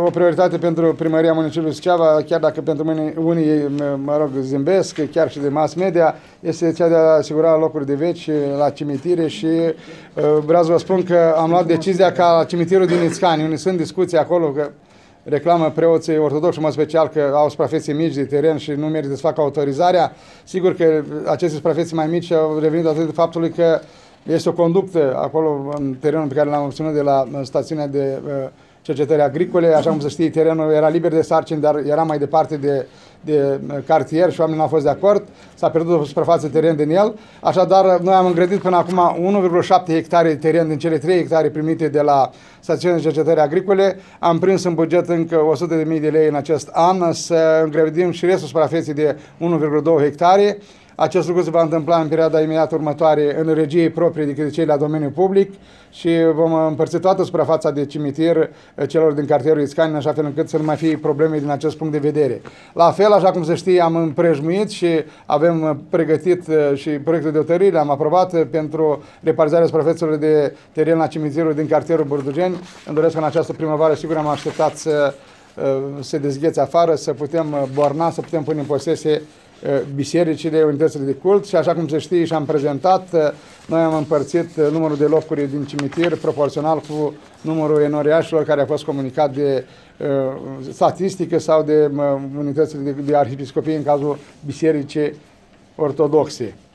o prioritate pentru Primăria Municipiului Suceava, chiar dacă pentru mine unii, zâmbesc, chiar și de mass media, este cea de a asigura locuri de veci la cimitire și vreau să vă spun că am luat decizia ca la cimitirul din Ițcani, unde sunt discuții acolo, că reclamă preoții ortodoxi, în special că au suprafețe mici de teren și nu merită să facă autorizarea. Sigur că aceste suprafețe mai mici au revenit datorită faptului că este o conductă acolo în terenul pe care l-am obținut de la stațiunea de cercetări agricole. Așa cum se știe, terenul era liber de sarcini, dar era mai departe de cartier și oamenii nu au fost de acord. S-a pierdut o suprafață teren din el. Așadar, noi am îngrădit până acum 1,7 hectare de teren din cele 3 hectare primite de la stațiunea de cercetări agricole. Am prins în buget încă 100.000 de lei în acest an să îngrădim și restul suprafeței de 1,2 hectare. Acest lucru se va întâmpla în perioada imediat următoare în regie proprie decât cei la domeniul public și vom împărți toată suprafața de cimitir celor din cartierul Ițcani, în așa fel încât să nu mai fie probleme din acest punct de vedere. La fel, așa cum se știe, am împrejmuit și avem pregătit și proiectul de hotărâre, l-am aprobat pentru repartizarea suprafețelor de teren la cimitirul din cartierul Burdugeni. Îmi doresc în această primăvară, sigur, am așteptat să se dezghețe afară, să putem borna, să putem pune în posesie bisericile, unitățile de cult și așa cum se știe și am prezentat, noi am împărțit numărul de locuri din cimitir proporțional cu numărul enoriașilor care a fost comunicat de statistică sau de unitățile de arhiepiscopie în cazul bisericii ortodoxe.